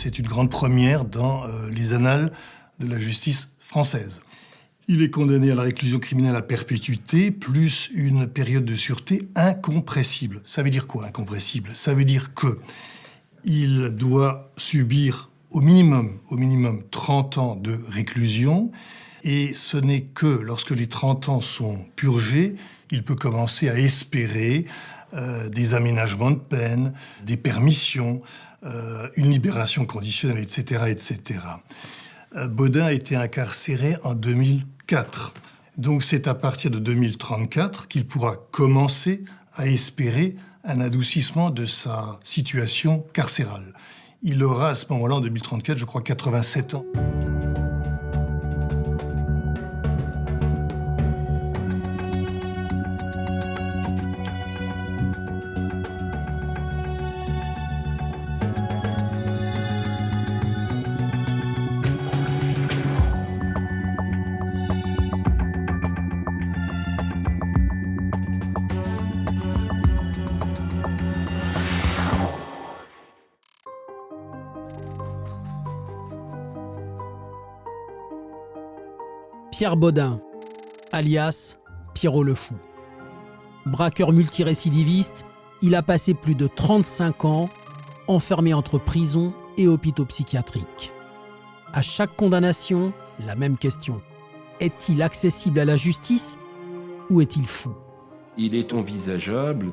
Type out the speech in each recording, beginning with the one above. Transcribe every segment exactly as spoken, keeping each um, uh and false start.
c'est une grande première dans euh, les annales de la justice française. Il est condamné à la réclusion criminelle à perpétuité, plus une période de sûreté incompressible. Ça veut dire quoi, incompressible ? Ça veut dire qu'il doit subir au minimum, au minimum trente ans de réclusion, et ce n'est que lorsque les trente ans sont purgés, il peut commencer à espérer euh, des aménagements de peine, des permissions, euh, une libération conditionnelle, et cetera, et cetera. Euh, Bodin a été incarcéré en deux mille quatre. Donc c'est à partir de deux mille trente-quatre qu'il pourra commencer à espérer un adoucissement de sa situation carcérale. Il aura à ce moment-là, en deux mille trente-quatre, je crois, quatre-vingt-sept ans. Pierre Bodin, alias Pierrot le Fou. Braqueur multirécidiviste, il a passé plus de trente-cinq ans enfermé entre prison et hôpitaux psychiatriques. À chaque condamnation, la même question. Est-il accessible à la justice ou est-il fou ? Il est envisageable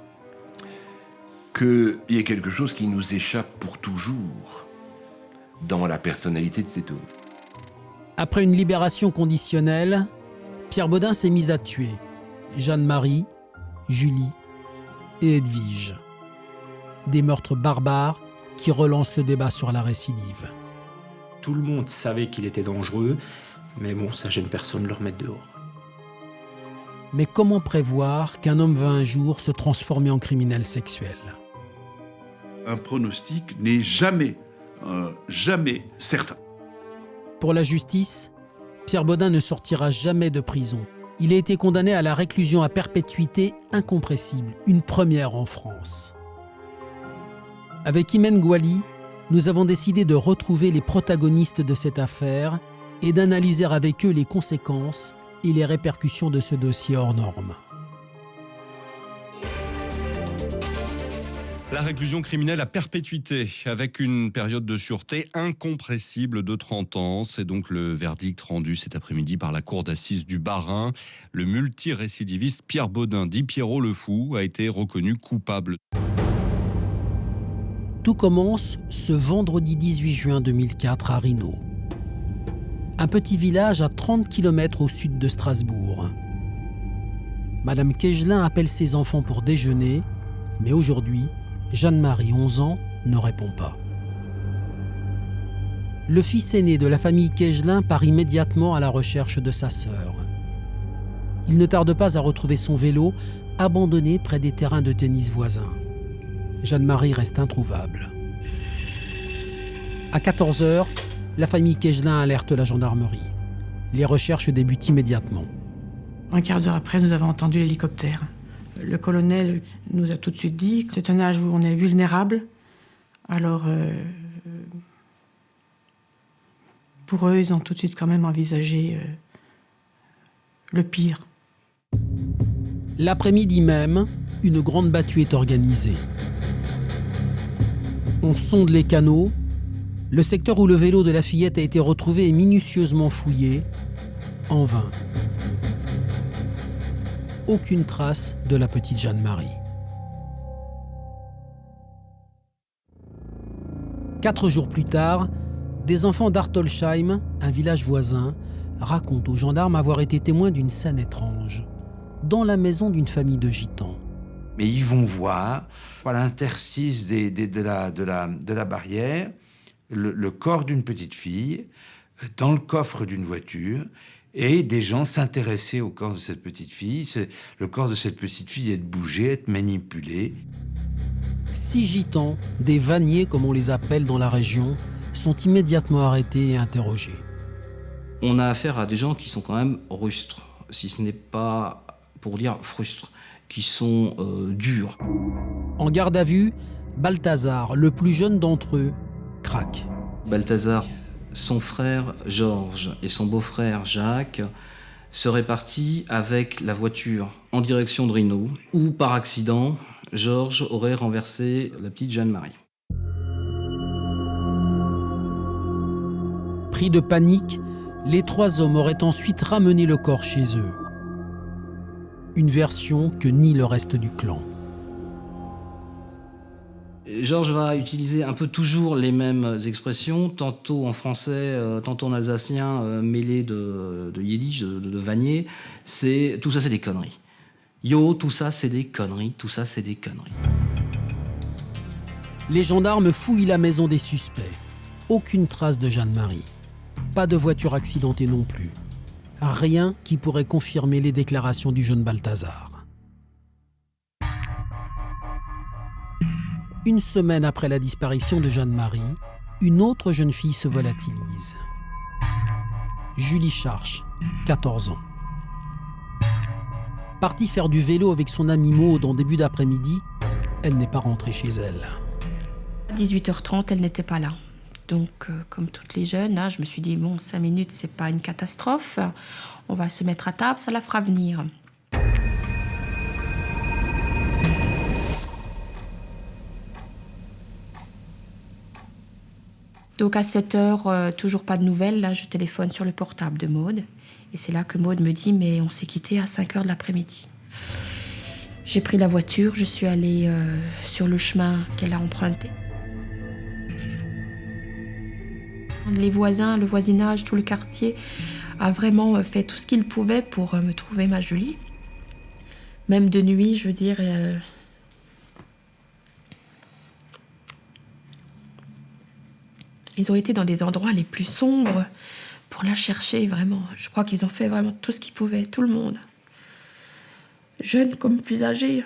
qu'il y ait quelque chose qui nous échappe pour toujours dans la personnalité de cet homme. Après une libération conditionnelle, Pierre Bodin s'est mis à tuer Jeanne-Marie, Julie et Edwige. Des meurtres barbares qui relancent le débat sur la récidive. Tout le monde savait qu'il était dangereux, mais bon, ça gêne personne de le remettre dehors. Mais comment prévoir qu'un homme va un jour se transformer en criminel sexuel ? Un pronostic n'est jamais, euh, jamais certain. Pour la justice, Pierre Bodin ne sortira jamais de prison. Il a été condamné à la réclusion à perpétuité incompressible, une première en France. Avec Imen Gouali, nous avons décidé de retrouver les protagonistes de cette affaire et d'analyser avec eux les conséquences et les répercussions de ce dossier hors norme. La réclusion criminelle à perpétuité, avec une période de sûreté incompressible de trente ans. C'est donc le verdict rendu cet après-midi par la cour d'assises du Bas-Rhin. Le multirécidiviste Pierre Bodin, dit Pierrot le Fou, a été reconnu coupable. Tout commence ce vendredi dix-huit juin deux mille quatre à Rhinau. Un petit village à trente kilomètres au sud de Strasbourg. Madame Kegelin appelle ses enfants pour déjeuner, mais aujourd'hui, Jeanne-Marie, onze ans, ne répond pas. Le fils aîné de la famille Kegelin part immédiatement à la recherche de sa sœur. Il ne tarde pas à retrouver son vélo abandonné près des terrains de tennis voisins. Jeanne-Marie reste introuvable. À quatorze heures, la famille Kegelin alerte la gendarmerie. Les recherches débutent immédiatement. Un quart d'heure après, nous avons entendu l'hélicoptère. Le colonel nous a tout de suite dit que c'est un âge où on est vulnérable. Alors, euh, pour eux, ils ont tout de suite quand même envisagé euh, le pire. L'après-midi même, une grande battue est organisée. On sonde les canaux. Le secteur où le vélo de la fillette a été retrouvé est minutieusement fouillé. En vain. Aucune trace de la petite Jeanne-Marie. Quatre jours plus tard, des enfants d'Artolsheim, un village voisin, racontent aux gendarmes avoir été témoins d'une scène étrange, dans la maison d'une famille de gitans. Mais ils vont voir, à l'interstice des, des, de, la, de, la, de la barrière, le, le corps d'une petite fille, dans le coffre d'une voiture, et des gens s'intéressaient au corps de cette petite fille. C'est, le corps de cette petite fille est bougé, est manipulé. Six gitans, des vanniers comme on les appelle dans la région, sont immédiatement arrêtés et interrogés. On a affaire à des gens qui sont quand même rustres, si ce n'est pas pour dire frustres, qui sont euh, durs. En garde à vue, Balthazar, le plus jeune d'entre eux, craque. Balthazar, son frère Georges et son beau-frère Jacques seraient partis avec la voiture en direction de Rhino, où par accident, Georges aurait renversé la petite Jeanne-Marie. Pris de panique, les trois hommes auraient ensuite ramené le corps chez eux. Une version que nie le reste du clan. Georges va utiliser un peu toujours les mêmes expressions, tantôt en français, euh, tantôt en alsacien, euh, mêlé de, de yiddish, de, de, de vanier. C'est, tout ça, c'est des conneries. Yo, tout ça, c'est des conneries, tout ça, c'est des conneries. Les gendarmes fouillent la maison des suspects. Aucune trace de Jeanne-Marie. Pas de voiture accidentée non plus. Rien qui pourrait confirmer les déclarations du jeune Balthazar. Une semaine après la disparition de Jeanne-Marie, une autre jeune fille se volatilise. Julie Charche, quatorze ans. Partie faire du vélo avec son amie Maude en début d'après-midi, elle n'est pas rentrée chez elle. À dix-huit heures trente, elle n'était pas là. Donc, euh, comme toutes les jeunes, hein, je me suis dit, bon, cinq minutes, c'est pas une catastrophe. On va se mettre à table, ça la fera venir. Donc, à sept heures, euh, toujours pas de nouvelles. Là, je téléphone sur le portable de Maude. Et c'est là que Maude me dit, mais on s'est quitté à cinq heures de l'après-midi. J'ai pris la voiture, je suis allée euh, sur le chemin qu'elle a emprunté. Les voisins, le voisinage, tout le quartier a vraiment fait tout ce qu'il pouvait pour me trouver ma Julie. Même de nuit, je veux dire. Euh... Ils ont été dans des endroits les plus sombres pour la chercher, vraiment. Je crois qu'ils ont fait vraiment tout ce qu'ils pouvaient, tout le monde. Jeunes comme plus âgés.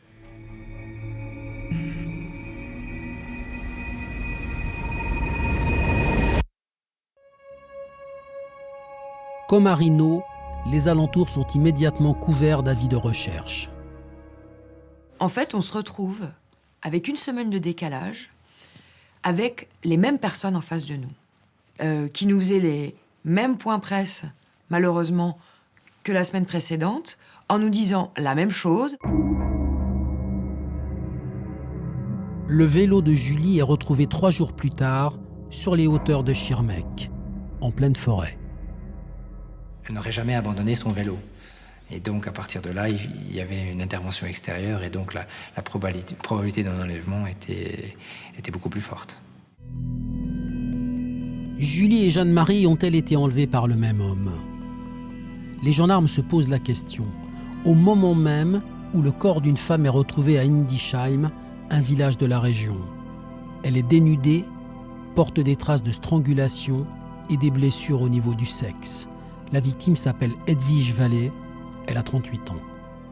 Comme à Rhino, les alentours sont immédiatement couverts d'avis de recherche. En fait, on se retrouve avec une semaine de décalage, avec les mêmes personnes en face de nous, euh, qui nous faisaient les mêmes points presse, malheureusement, que la semaine précédente, en nous disant la même chose. Le vélo de Julie est retrouvé trois jours plus tard sur les hauteurs de Schirmeck, en pleine forêt. Elle n'aurait jamais abandonné son vélo. Et donc, à partir de là, il y avait une intervention extérieure et donc la, la probabilité, probabilité d'un enlèvement était, était beaucoup plus forte. Julie et Jeanne-Marie ont-elles été enlevées par le même homme ? Les gendarmes se posent la question, au moment même où le corps d'une femme est retrouvé à Indisheim, un village de la région. Elle est dénudée, porte des traces de strangulation et des blessures au niveau du sexe. La victime s'appelle Edwige Vallée, elle a trente-huit ans.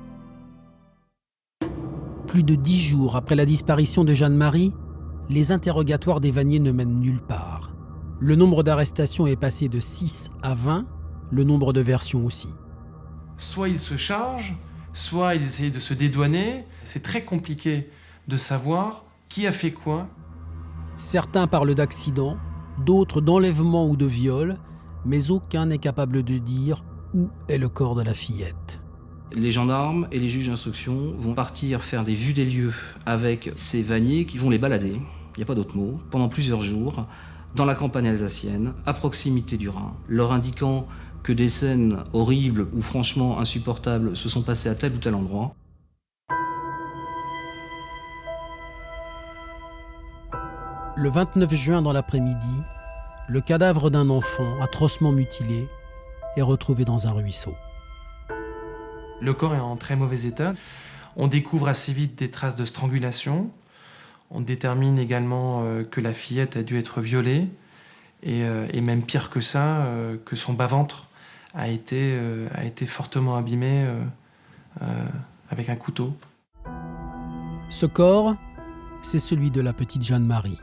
Plus de dix jours après la disparition de Jeanne-Marie, les interrogatoires des Vanier ne mènent nulle part. Le nombre d'arrestations est passé de six à vingt, le nombre de versions aussi. Soit ils se chargent, soit ils essayent de se dédouaner. C'est très compliqué de savoir qui a fait quoi. Certains parlent d'accident, d'autres d'enlèvement ou de viol, mais aucun n'est capable de dire où est le corps de la fillette. Les gendarmes et les juges d'instruction vont partir faire des vues des lieux avec ces Vanier qui vont les balader, il n'y a pas d'autre mot, pendant plusieurs jours, dans la campagne alsacienne, à proximité du Rhin, leur indiquant que des scènes horribles ou franchement insupportables se sont passées à tel ou tel endroit. Le vingt-neuf juin dans l'après-midi, le cadavre d'un enfant atrocement mutilé est retrouvé dans un ruisseau. Le corps est en très mauvais état. On découvre assez vite des traces de strangulation. On détermine également euh, que la fillette a dû être violée. Et, euh, et même pire que ça, euh, que son bas-ventre a été, euh, a été fortement abîmé euh, euh, avec un couteau. Ce corps, c'est celui de la petite Jeanne-Marie.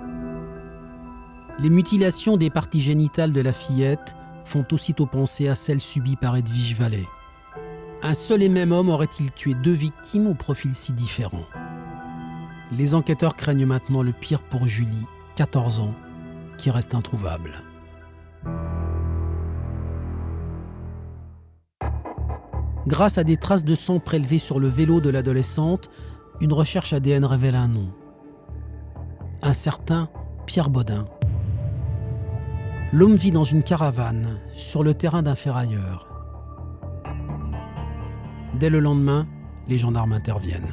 Les mutilations des parties génitales de la fillette font aussitôt penser à celles subies par Edwige Vallée. Un seul et même homme aurait-il tué deux victimes au profil si différent ? Les enquêteurs craignent maintenant le pire pour Julie quatorze ans, qui reste introuvable. Grâce à des traces de sang prélevées sur le vélo de l'adolescente, une recherche A D N révèle un nom. Un certain Pierre Bodin. L'homme vit dans une caravane, sur le terrain d'un ferrailleur. Dès le lendemain, les gendarmes interviennent.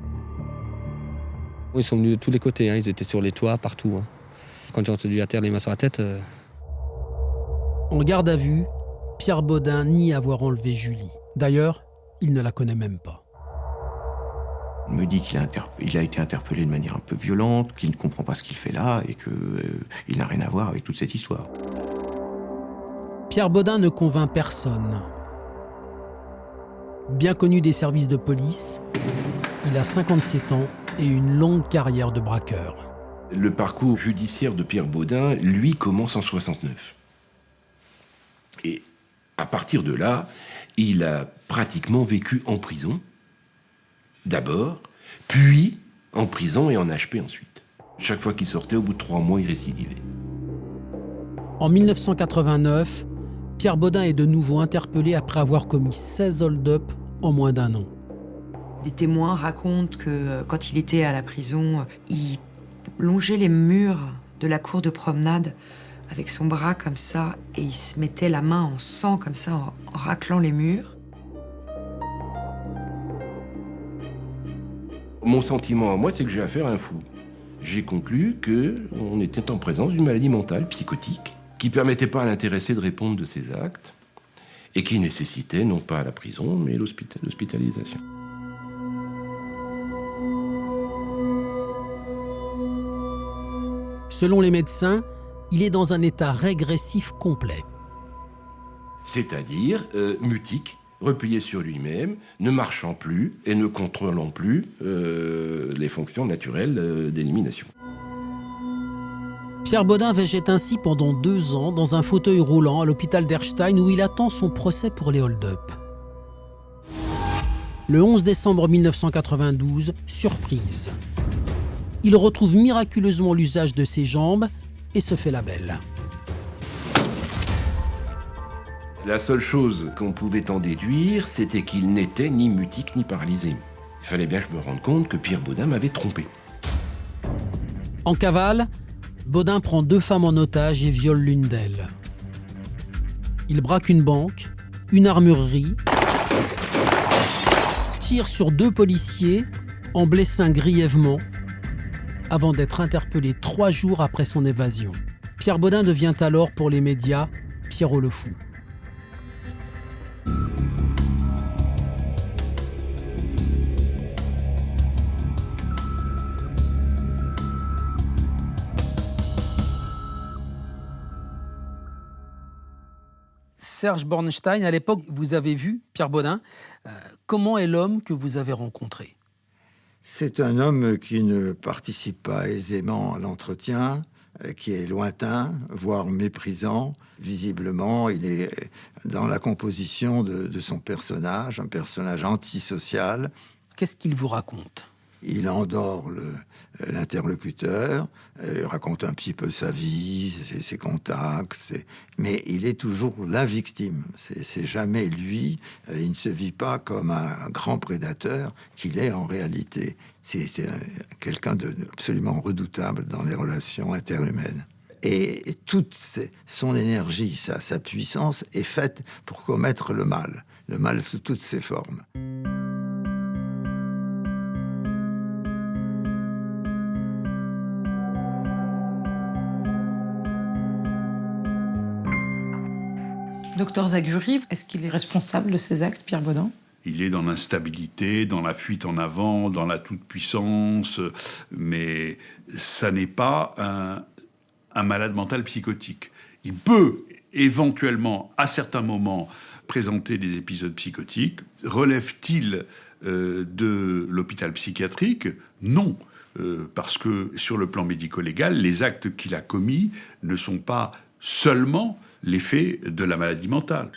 Ils sont venus de tous les côtés, hein. Ils étaient sur les toits, partout. Hein. Quand j'ai entendu à terre les mains sur la tête... Euh... En garde à vue, Pierre Bodin nie avoir enlevé Julie. D'ailleurs, il ne la connaît même pas. On me dit qu'il a, interp- il a été interpellé de manière un peu violente, qu'il ne comprend pas ce qu'il fait là et qu'il euh, n'a rien à voir avec toute cette histoire. Pierre Bodin ne convainc personne. Bien connu des services de police, il a cinquante-sept ans et une longue carrière de braqueur. Le parcours judiciaire de Pierre Bodin, lui, commence en soixante-neuf. Et à partir de là, il a pratiquement vécu en prison, d'abord, puis en prison et en H P ensuite. Chaque fois qu'il sortait, au bout de trois mois, il récidivait. En mille neuf cent quatre-vingt-neuf, Pierre Bodin est de nouveau interpellé après avoir commis seize hold-up en moins d'un an. Des témoins racontent que quand il était à la prison, il longeait les murs de la cour de promenade avec son bras comme ça, et il se mettait la main en sang comme ça, en, en raclant les murs. Mon sentiment à moi, c'est que j'ai affaire à un fou. J'ai conclu qu'on était en présence d'une maladie mentale, psychotique, qui ne permettait pas à l'intéressé de répondre de ses actes, et qui nécessitait non pas la prison, mais l'hospital- l'hospitalisation. Selon les médecins, il est dans un état régressif complet. C'est-à-dire euh, mutique, replié sur lui-même, ne marchant plus et ne contrôlant plus euh, les fonctions naturelles euh, d'élimination. Pierre Bodin végète ainsi pendant deux ans dans un fauteuil roulant à l'hôpital d'Erstein où il attend son procès pour les hold-up. Le onze décembre mille neuf cent quatre-vingt-douze, surprise. Il retrouve miraculeusement l'usage de ses jambes et se fait la belle. La seule chose qu'on pouvait en déduire, c'était qu'il n'était ni mutique ni paralysé. Il fallait bien que je me rende compte que Pierre Bodin m'avait trompé. En cavale, Bodin prend deux femmes en otage et viole l'une d'elles. Il braque une banque, une armurerie, tire sur deux policiers en blessant grièvement avant d'être interpellé trois jours après son évasion. Pierre Bodin devient alors pour les médias Pierrot le Fou. Serge Bornstein, à l'époque, vous avez vu Pierre Bodin. Euh, comment est l'homme que vous avez rencontré ? C'est un homme qui ne participe pas aisément à l'entretien, qui est lointain, voire méprisant. Visiblement, il est dans la composition de, de son personnage, un personnage antisocial. Qu'est-ce qu'il vous raconte ? Il endort le, l'interlocuteur, il raconte un petit peu sa vie, ses, ses contacts, ses... mais il est toujours la victime. C'est, c'est jamais lui. Il ne se vit pas comme un grand prédateur qu'il est en réalité. C'est, c'est un, quelqu'un de absolument redoutable dans les relations interhumaines. Et, et toute ses, son énergie, sa, sa puissance est faite pour commettre le mal, le mal sous toutes ses formes. Docteur Zaguri, est-ce qu'il est responsable de ces actes, Pierre Bodin ? Il est dans l'instabilité, dans la fuite en avant, dans la toute-puissance, mais ça n'est pas un, un malade mental psychotique. Il peut éventuellement, à certains moments, présenter des épisodes psychotiques. Relève-t-il euh, de l'hôpital psychiatrique ? Non. Euh, parce que sur le plan médico-légal, les actes qu'il a commis ne sont pas seulement l'effet de la maladie mentale.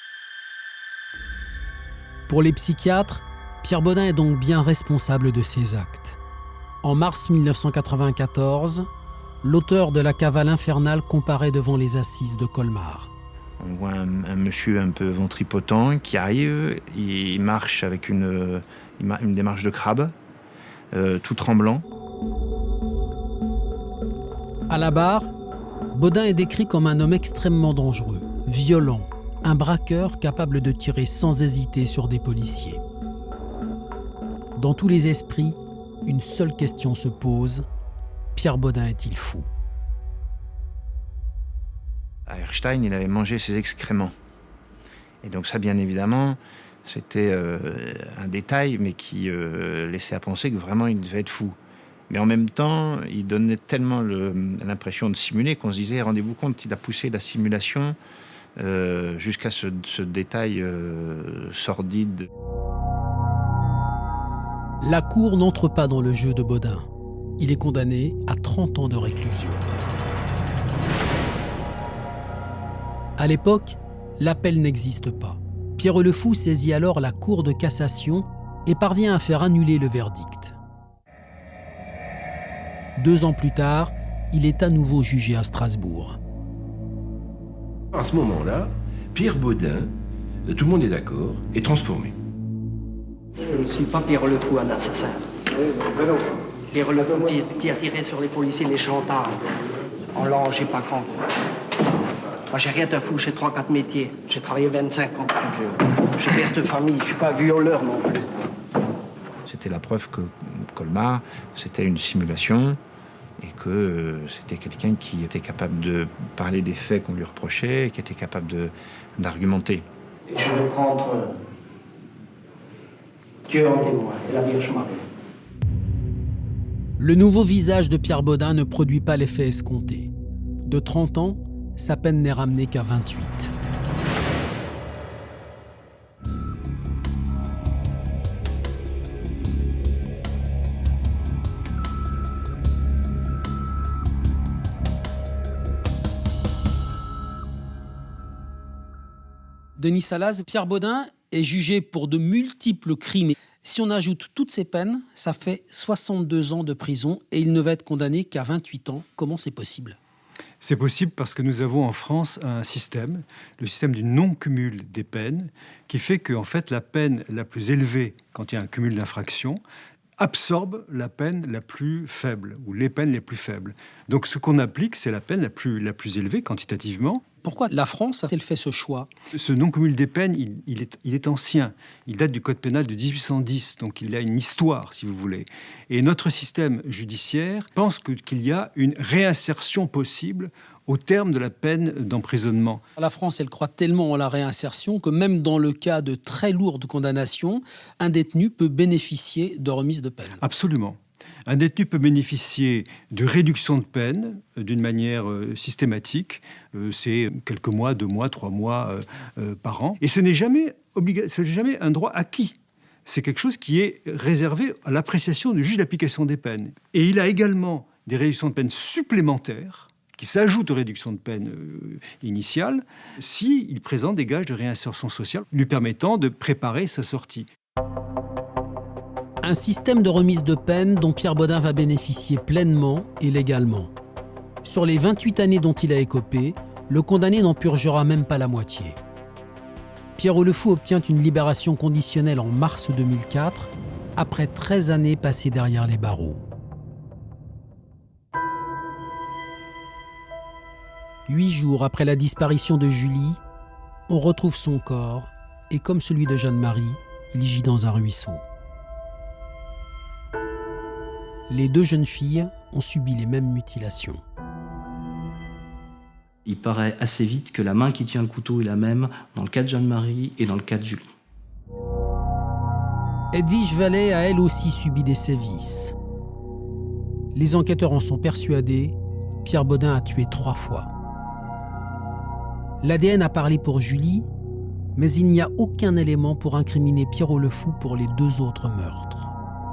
Pour les psychiatres, Pierre Bodin est donc bien responsable de ses actes. En mars mille neuf cent quatre-vingt-quatorze, l'auteur de La cavale infernale comparaît devant les assises de Colmar. On voit un, un monsieur un peu ventripotent qui arrive, il marche avec une, une démarche de crabe, euh, tout tremblant. À la barre, Baudin est décrit comme un homme extrêmement dangereux, violent, un braqueur capable de tirer sans hésiter sur des policiers. Dans tous les esprits, une seule question se pose, Pierre Baudin est-il fou ? À Erstein, il avait mangé ses excréments. Et donc ça, bien évidemment, c'était euh, un détail, mais qui euh, laissait à penser que vraiment il devait être fou. Mais en même temps, il donnait tellement le, l'impression de simuler qu'on se disait, rendez-vous compte, il a poussé la simulation euh, jusqu'à ce, ce détail euh, sordide. La cour n'entre pas dans le jeu de Baudin. Il est condamné à trente ans de réclusion. À l'époque, l'appel n'existe pas. Pierre Le Fou saisit alors la Cour de cassation et parvient à faire annuler le verdict. Deux ans plus tard, il est à nouveau jugé à Strasbourg. À ce moment-là, Pierre Baudin, tout le monde est d'accord, est transformé. Je ne suis pas Pierre Le Fou, un assassin. Pierre Le Fou qui, qui a tiré sur les policiers, les chantages. En l'an, je sais pas quand. Moi, j'ai rien de fou, j'ai trois quatre métiers. J'ai travaillé vingt-cinq ans. J'ai père de famille, je suis pas violeur non plus. C'était la preuve que Colmar, c'était une simulation et que euh, c'était quelqu'un qui était capable de parler des faits qu'on lui reprochait et qui était capable de, d'argumenter. Et je vais prendre euh, Dieu en témoin et la Vierge Marie. Le nouveau visage de Pierre Baudin ne produit pas l'effet escompté. De trente ans, sa peine n'est ramenée qu'à vingt-huit. Denis Salaz, Pierre Baudin est jugé pour de multiples crimes. Si on ajoute toutes ces peines, ça fait soixante-deux ans de prison et il ne va être condamné qu'à vingt-huit ans. Comment c'est possible ? C'est possible parce que nous avons en France un système, le système du non-cumul des peines, qui fait que en fait, la peine la plus élevée, quand il y a un cumul d'infractions, absorbe la peine la plus faible, ou les peines les plus faibles. Donc ce qu'on applique, c'est la peine la plus, la plus élevée quantitativement. Pourquoi la France a-t-elle fait ce choix ? Ce non-cumul des peines, il, il, est, il est ancien. Il date du Code pénal de dix-huit cent dix, donc il a une histoire, si vous voulez. Et notre système judiciaire pense que, qu'il y a une réinsertion possible au terme de la peine d'emprisonnement. La France, elle croit tellement en la réinsertion que même dans le cas de très lourdes condamnations, un détenu peut bénéficier de remise de peine. Absolument. Un détenu peut bénéficier de réduction de peine euh, d'une manière euh, systématique. Euh, c'est quelques mois, deux mois, trois mois euh, euh, par an. Et ce n'est jamais, obliga- ce n'est jamais un droit acquis. C'est quelque chose qui est réservé à l'appréciation du juge d'application des peines. Et il a également des réductions de peine supplémentaires qui s'ajoutent aux réductions de peine euh, initiales s'il présente des gages de réinsertion sociale lui permettant de préparer sa sortie. Un système de remise de peine dont Pierre Baudin va bénéficier pleinement et légalement. Sur les vingt-huit années dont il a écopé, le condamné n'en purgera même pas la moitié. Pierre Le Fou obtient une libération conditionnelle en mars deux mille quatre, après treize années passées derrière les barreaux. Huit jours après la disparition de Julie, on retrouve son corps et comme celui de Jeanne-Marie, il gît dans un ruisseau. Les deux jeunes filles ont subi les mêmes mutilations. Il paraît assez vite que la main qui tient le couteau est la même dans le cas de Jeanne-Marie et dans le cas de Julie. Edwige Vallet a elle aussi subi des sévices. Les enquêteurs en sont persuadés, Pierre Baudin a tué trois fois. L'A D N a parlé pour Julie, mais il n'y a aucun élément pour incriminer Pierre Le Fou pour les deux autres meurtres.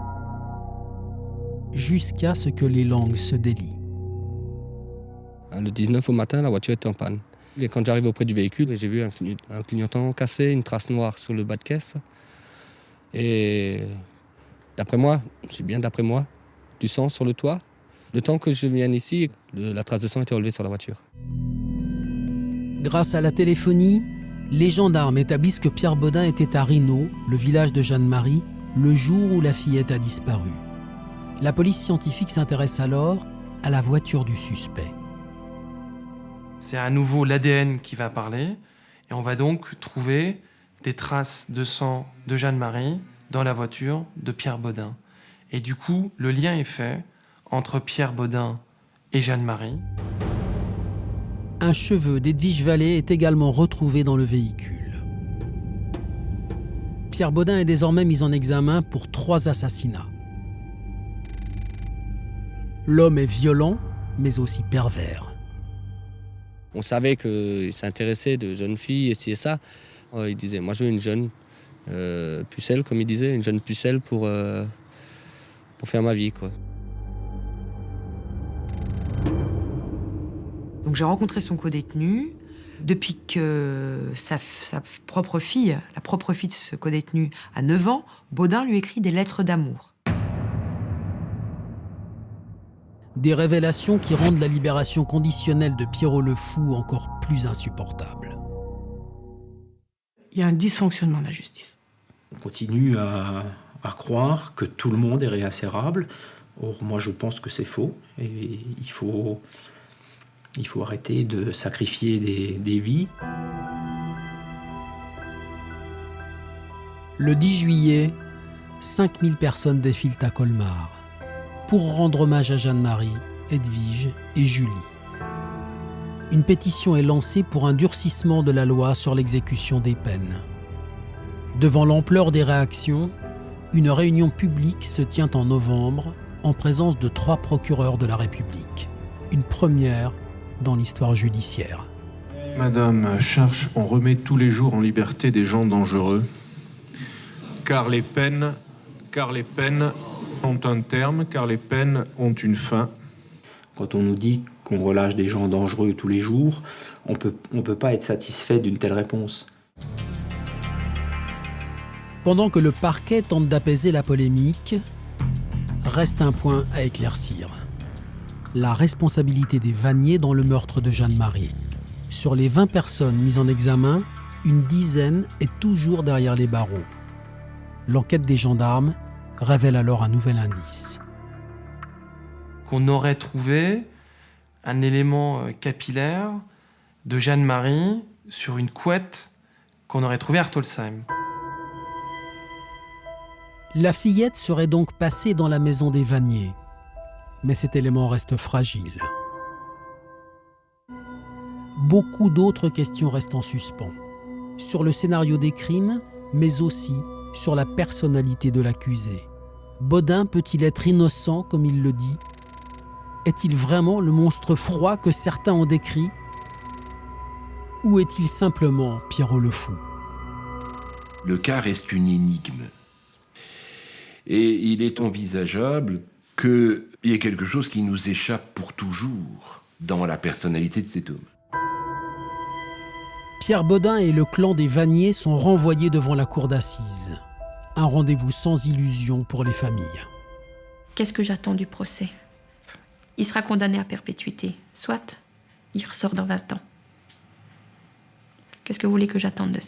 Jusqu'à ce que les langues se délient. Le dix-neuf au matin, la voiture était en panne. Et quand j'arrive auprès du véhicule, j'ai vu un, un clignotant cassé, une trace noire sur le bas de caisse. Et d'après moi, c'est bien d'après moi, du sang sur le toit. Le temps que je vienne ici, le, la trace de sang était relevée sur la voiture. Grâce à la téléphonie, les gendarmes établissent que Pierre Bodin était à Rinaud, le village de Jeanne-Marie, le jour où la fillette a disparu. La police scientifique s'intéresse alors à la voiture du suspect. C'est à nouveau l'A D N qui va parler, et on va donc trouver des traces de sang de Jeanne-Marie dans la voiture de Pierre Bodin. Et du coup, le lien est fait entre Pierre Bodin et Jeanne-Marie. Un cheveu d'Edwige Vallée est également retrouvé dans le véhicule. Pierre Bodin est désormais mis en examen pour trois assassinats. L'homme est violent, mais aussi pervers. On savait qu'il s'intéressait de jeunes filles et ci et ça. Il disait, moi je veux une jeune euh, pucelle, comme il disait, une jeune pucelle pour, euh, pour faire ma vie, quoi. Donc j'ai rencontré son codétenu. Depuis que sa, sa propre fille, la propre fille de ce codétenu, a neuf ans, Bodin lui écrit des lettres d'amour. Des révélations qui rendent la libération conditionnelle de Pierrot le Fou encore plus insupportable. Il y a un dysfonctionnement de la justice. On continue à, à croire que tout le monde est réinsérable. Or, moi, je pense que c'est faux. Et il faut, il faut arrêter de sacrifier des, des vies. Le dix juillet, cinq mille personnes défilent à Colmar pour rendre hommage à Jeanne-Marie, Edwige et Julie. Une pétition est lancée pour un durcissement de la loi sur l'exécution des peines. Devant l'ampleur des réactions, une réunion publique se tient en novembre en présence de trois procureurs de la République. Une première dans l'histoire judiciaire. Madame Charche, on remet tous les jours en liberté des gens dangereux, car les peines, car les peines ont un terme, car les peines ont une fin. Quand on nous dit qu'on relâche des gens dangereux tous les jours, on peut, on peut pas être satisfait d'une telle réponse. Pendant que le parquet tente d'apaiser la polémique, reste un point à éclaircir. La responsabilité des vanniers dans le meurtre de Jeanne-Marie. Sur les vingt personnes mises en examen, une dizaine est toujours derrière les barreaux. L'enquête des gendarmes révèle alors un nouvel indice. Qu'on aurait trouvé un élément capillaire de Jeanne-Marie sur une couette qu'on aurait trouvée à Artolsheim. La fillette serait donc passée dans la maison des vanniers. Mais cet élément reste fragile. Beaucoup d'autres questions restent en suspens. Sur le scénario des crimes, mais aussi sur la personnalité de l'accusé. Bodin peut-il être innocent comme il le dit ? Est-il vraiment le monstre froid que certains ont décrit ? Ou est-il simplement Pierrot le Fou ? Le cas reste une énigme. Et il est envisageable qu'il y ait quelque chose qui nous échappe pour toujours dans la personnalité de cet homme. Pierre Bodin et le clan des Vanniers sont renvoyés devant la cour d'assises. Un rendez-vous sans illusion pour les familles. Qu'est-ce que j'attends du procès ? Il sera condamné à perpétuité. Soit, il ressort dans vingt ans. Qu'est-ce que vous voulez que j'attende de ça ?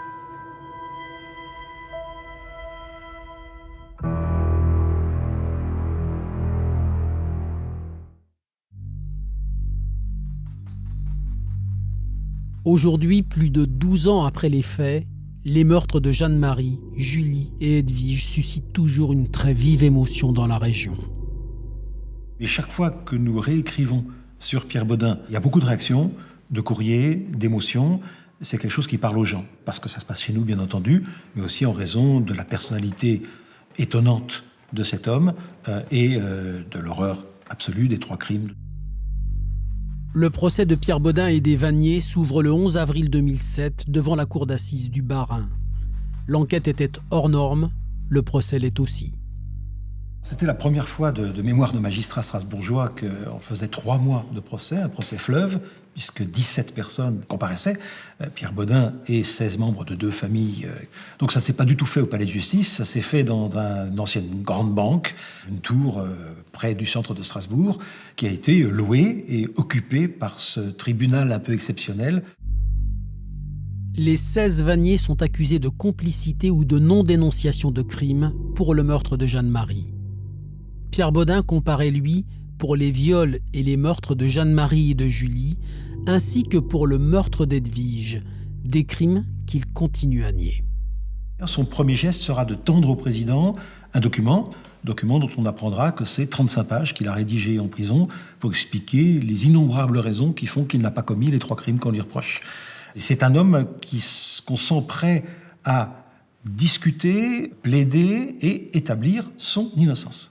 Aujourd'hui, plus de douze ans après les faits, les meurtres de Jeanne-Marie, Julie et Edwige suscitent toujours une très vive émotion dans la région. Et chaque fois que nous réécrivons sur Pierre Bodin, il y a beaucoup de réactions, de courriers, d'émotions. C'est quelque chose qui parle aux gens, parce que ça se passe chez nous, bien entendu, mais aussi en raison de la personnalité étonnante de cet homme euh, et euh, de l'horreur absolue des trois crimes. Le procès de Pierre Bodin et des Vanniers s'ouvre le onze avril deux mille sept devant la cour d'assises du Bas-Rhin. L'enquête était hors norme, le procès l'est aussi. C'était la première fois de, de mémoire de magistrat strasbourgeois qu'on faisait trois mois de procès, un procès fleuve, puisque dix-sept personnes comparaissaient, euh, Pierre Bodin et seize membres de deux familles. Euh. Donc ça ne s'est pas du tout fait au palais de justice, ça s'est fait dans un, une ancienne grande banque, une tour euh, près du centre de Strasbourg, qui a été louée et occupée par ce tribunal un peu exceptionnel. Les seize vanniers sont accusés de complicité ou de non-dénonciation de crime pour le meurtre de Jeanne-Marie. Pierre Bodin comparait, lui, pour les viols et les meurtres de Jeanne-Marie et de Julie, ainsi que pour le meurtre d'Edwige, des crimes qu'il continue à nier. Son premier geste sera de tendre au président un document, document dont on apprendra que c'est trente-cinq pages qu'il a rédigé en prison pour expliquer les innombrables raisons qui font qu'il n'a pas commis les trois crimes qu'on lui reproche. C'est un homme qui, qu'on sent prêt à discuter, plaider et établir son innocence.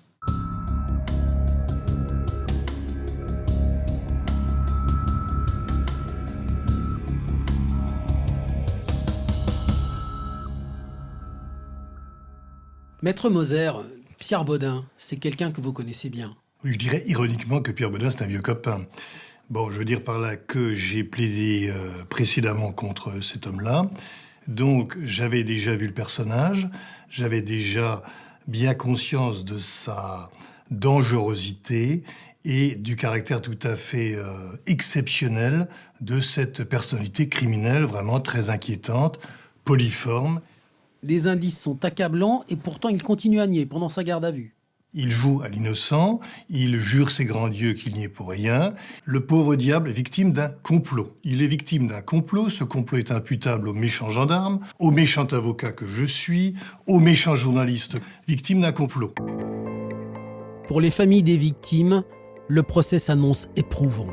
Maître Moser, Pierre Bodin, c'est quelqu'un que vous connaissez bien. Oui, je dirais ironiquement que Pierre Bodin, c'est un vieux copain. Bon, je veux dire par là que j'ai plaidé euh, précédemment contre cet homme-là. Donc, j'avais déjà vu le personnage, j'avais déjà bien conscience de sa dangerosité et du caractère tout à fait euh, exceptionnel de cette personnalité criminelle vraiment très inquiétante, polyforme. Des indices sont accablants et pourtant il continue à nier pendant sa garde à vue. Il joue à l'innocent, il jure ses grands dieux qu'il n'y est pour rien. Le pauvre diable est victime d'un complot. Il est victime d'un complot, ce complot est imputable au méchant gendarme, au méchant avocat que je suis, au méchant journaliste, victime d'un complot. Pour les familles des victimes, le procès s'annonce éprouvant.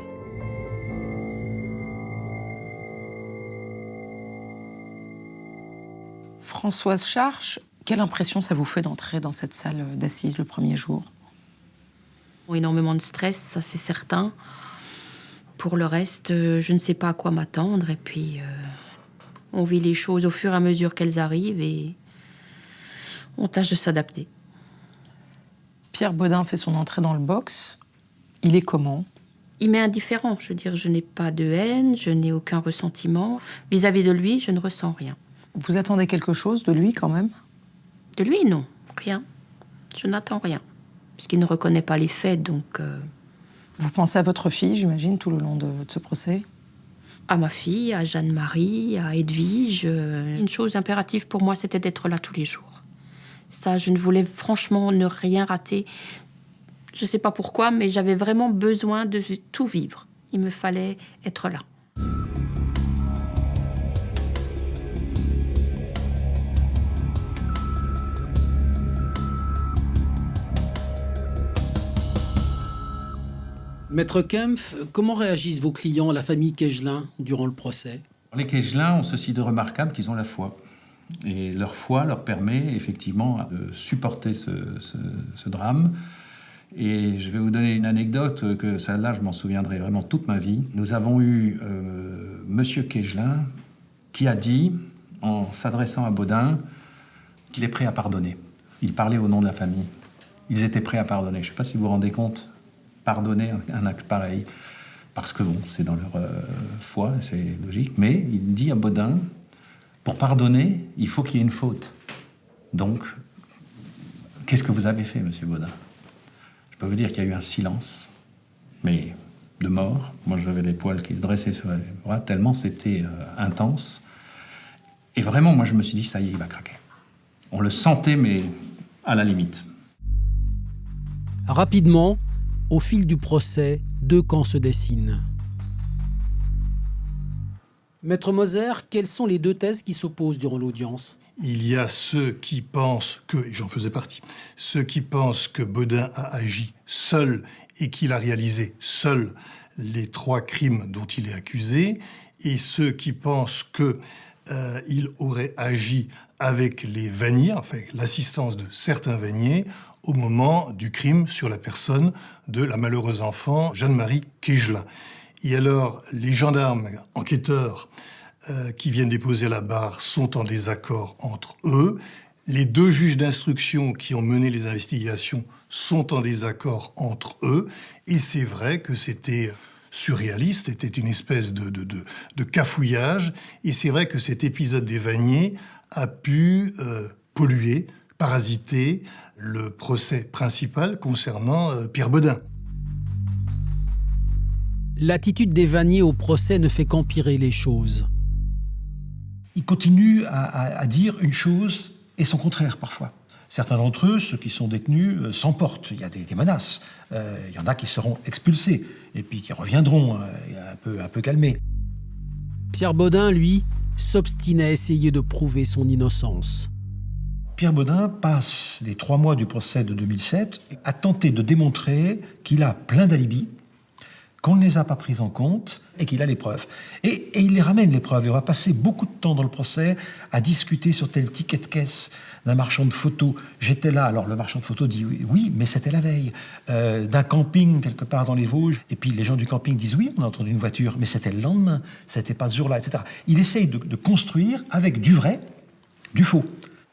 Françoise Charche, quelle impression ça vous fait d'entrer dans cette salle d'assises le premier jour? Énormément de stress, ça c'est certain. Pour le reste, je ne sais pas à quoi m'attendre. Et puis, euh, on vit les choses au fur et à mesure qu'elles arrivent et on tâche de s'adapter. Pierre Bodin fait son entrée dans le box. Il est comment? Il m'est indifférent. Je veux dire, je n'ai pas de haine, je n'ai aucun ressentiment. Vis-à-vis de lui, je ne ressens rien. Vous attendez quelque chose de lui, quand même? De lui, non. Rien. Je n'attends rien. Puisqu'il ne reconnaît pas les faits, donc... Euh... Vous pensez à votre fille, j'imagine, tout le long de, de ce procès? À ma fille, à Jeanne-Marie, à Edwige. Euh... Une chose impérative pour moi, c'était d'être là tous les jours. Ça, je ne voulais franchement ne rien rater. Je ne sais pas pourquoi, mais j'avais vraiment besoin de tout vivre. Il me fallait être là. Maître Kempf, comment réagissent vos clients, la famille Kegelin, durant le procès? Les Kegelin ont ceci de remarquable qu'ils ont la foi. Et leur foi leur permet effectivement de supporter ce, ce, ce drame. Et je vais vous donner une anecdote que celle-là, je m'en souviendrai vraiment toute ma vie. Nous avons eu euh, Monsieur Kegelin qui a dit, en s'adressant à Bodin, qu'il est prêt à pardonner. Il parlait au nom de la famille. Ils étaient prêts à pardonner. Je ne sais pas si vous vous rendez compte. Pardonner un acte pareil, parce que bon, c'est dans leur euh, foi, c'est logique, mais il dit à Bodin, pour pardonner, il faut qu'il y ait une faute. Donc, qu'est-ce que vous avez fait, monsieur Bodin? Je peux vous dire qu'il y a eu un silence, mais de mort. Moi, j'avais les poils qui se dressaient sur les bras, tellement c'était euh, intense. Et vraiment, moi, je me suis dit, ça y est, il va craquer. On le sentait, mais à la limite. Rapidement, au fil du procès, deux camps se dessinent. Maître Moser, quelles sont les deux thèses qui s'opposent durant l'audience? Il y a ceux qui pensent que, et j'en faisais partie, ceux qui pensent que Bodin a agi seul et qu'il a réalisé seul les trois crimes dont il est accusé, et ceux qui pensent que euh, il aurait agi avec les vanniers, enfin avec l'assistance de certains vanniers, au moment du crime sur la personne de la malheureuse enfant Jeanne-Marie Kegelin. Et alors, les gendarmes enquêteurs euh, qui viennent déposer à la barre sont en désaccord entre eux. Les deux juges d'instruction qui ont mené les investigations sont en désaccord entre eux, et c'est vrai que c'était surréaliste, c'était une espèce de, de, de, de cafouillage, et c'est vrai que cet épisode des Vanier a pu euh, polluer, parasiter le procès principal concernant euh, Pierre Bodin. L'attitude des Vanier au procès ne fait qu'empirer les choses. Ils continuent à, à, à dire une chose et son contraire parfois. Certains d'entre eux, ceux qui sont détenus, euh, s'emportent. Il y a des, des menaces. Euh, il y en a qui seront expulsés et puis qui reviendront euh, un peu, un peu calmés. Pierre Bodin, lui, s'obstine à essayer de prouver son innocence. Pierre Bodin passe les trois mois du procès de deux mille sept à tenter de démontrer qu'il a plein d'alibis, qu'on ne les a pas pris en compte et qu'il a les preuves. Et, et il les ramène, les preuves. Et on va passer beaucoup de temps dans le procès à discuter sur tel ticket de caisse d'un marchand de photos. J'étais là. Alors le marchand de photos dit oui, oui mais c'était la veille. Euh, d'un camping quelque part dans les Vosges. Et puis les gens du camping disent oui, on a entendu une voiture, mais c'était le lendemain, c'était pas ce jour-là, et cetera. Il essaye de, de construire avec du vrai, du faux.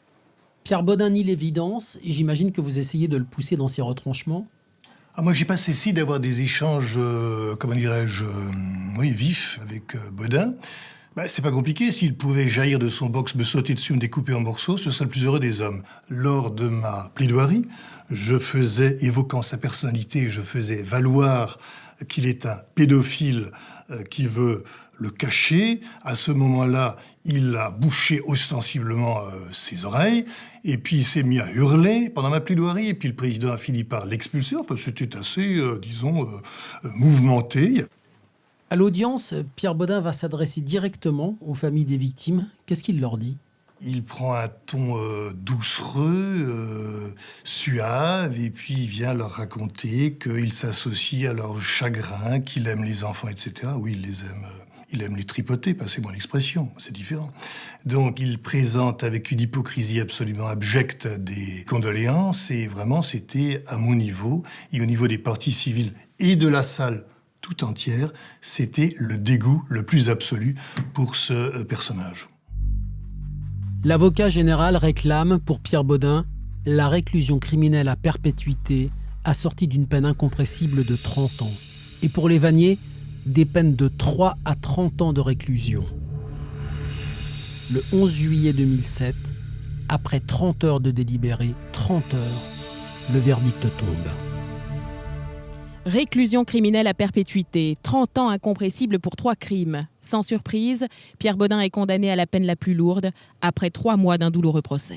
Pierre Bodin nie l'évidence et j'imagine que vous essayez de le pousser dans ses retranchements. Ah, moi, j'ai pas cessé d'avoir des échanges, euh, comment dirais-je, euh, oui, vifs avec euh, Bodin. Ben, c'est pas compliqué. S'il pouvait jaillir de son box, me sauter dessus, me découper en morceaux, ce serait le plus heureux des hommes. Lors de ma plaidoirie, je faisais, évoquant sa personnalité, je faisais valoir qu'il est un pédophile euh, qui veut le cacher. À ce moment-là, il a bouché ostensiblement euh, ses oreilles, et puis il s'est mis à hurler pendant ma plaidoirie, et puis le président a fini par l'expulser. Enfin, c'était assez, euh, disons, euh, mouvementé. À l'audience, Pierre Bodin va s'adresser directement aux familles des victimes. Qu'est-ce qu'il leur dit ? Il prend un ton euh, doucereux, euh, suave, et puis il vient leur raconter qu'il s'associe à leur chagrin, qu'il aime les enfants, et cetera. Oui, il les aime... Euh, Il aime les tripoter, passez-moi l'expression, c'est différent. Donc il présente avec une hypocrisie absolument abjecte des condoléances, et vraiment c'était à mon niveau, et au niveau des parties civiles et de la salle tout entière, c'était le dégoût le plus absolu pour ce personnage. L'avocat général réclame pour Pierre Bodin la réclusion criminelle à perpétuité assortie d'une peine incompressible de trente ans. Et pour les Vanier, des peines de trois à trente ans de réclusion. Le onze juillet deux mille sept, après trente heures de délibéré, trente heures, le verdict tombe. Réclusion criminelle à perpétuité, trente ans incompressibles pour trois crimes. Sans surprise, Pierre Bodin est condamné à la peine la plus lourde après trois mois d'un douloureux procès.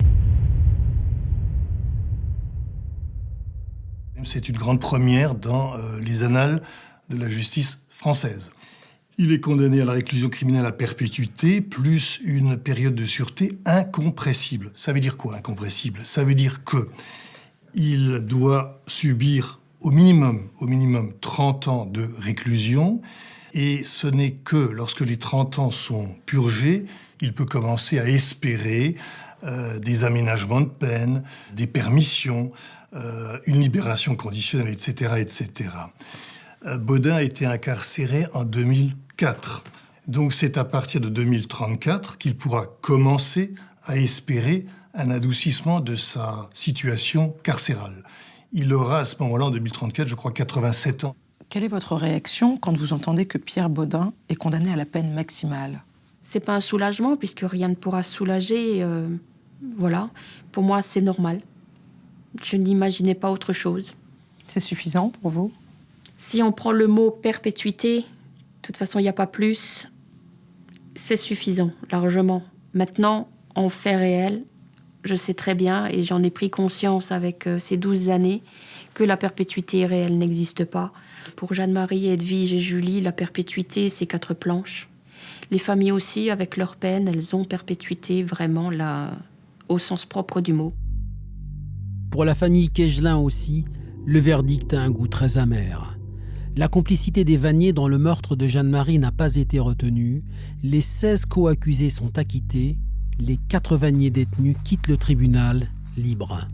C'est une grande première dans euh, les annales de la justice française. Il est condamné à la réclusion criminelle à perpétuité, plus une période de sûreté incompressible. Ça veut dire quoi, incompressible ? Ça veut dire que il doit subir au minimum, au minimum trente ans de réclusion, et ce n'est que lorsque les trente ans sont purgés, il peut commencer à espérer euh, des aménagements de peine, des permissions, euh, une libération conditionnelle, et cetera, et cetera. Bodin a été incarcéré en deux mille quatre. Donc c'est à partir de deux mille trente-quatre qu'il pourra commencer à espérer un adoucissement de sa situation carcérale. Il aura à ce moment-là, en deux mille trente-quatre, je crois, quatre-vingt-sept ans. Quelle est votre réaction quand vous entendez que Pierre Bodin est condamné à la peine maximale ? C'est pas un soulagement, puisque rien ne pourra soulager. Euh, voilà. Pour moi, c'est normal. Je n'imaginais pas autre chose. C'est suffisant pour vous ? Si on prend le mot perpétuité, de toute façon, il n'y a pas plus, c'est suffisant, largement. Maintenant, en fait réel, je sais très bien, et j'en ai pris conscience avec euh, ces douze années, que la perpétuité réelle n'existe pas. Pour Jeanne-Marie, Edwige et Julie, la perpétuité, c'est quatre planches. Les familles aussi, avec leur peine, elles ont perpétuité vraiment là, au sens propre du mot. Pour la famille Kegelin aussi, le verdict a un goût très amer. La complicité des Vanier dans le meurtre de Jeanne-Marie n'a pas été retenue. Les seize co-accusés sont acquittés. Les quatre Vanier détenus quittent le tribunal libres.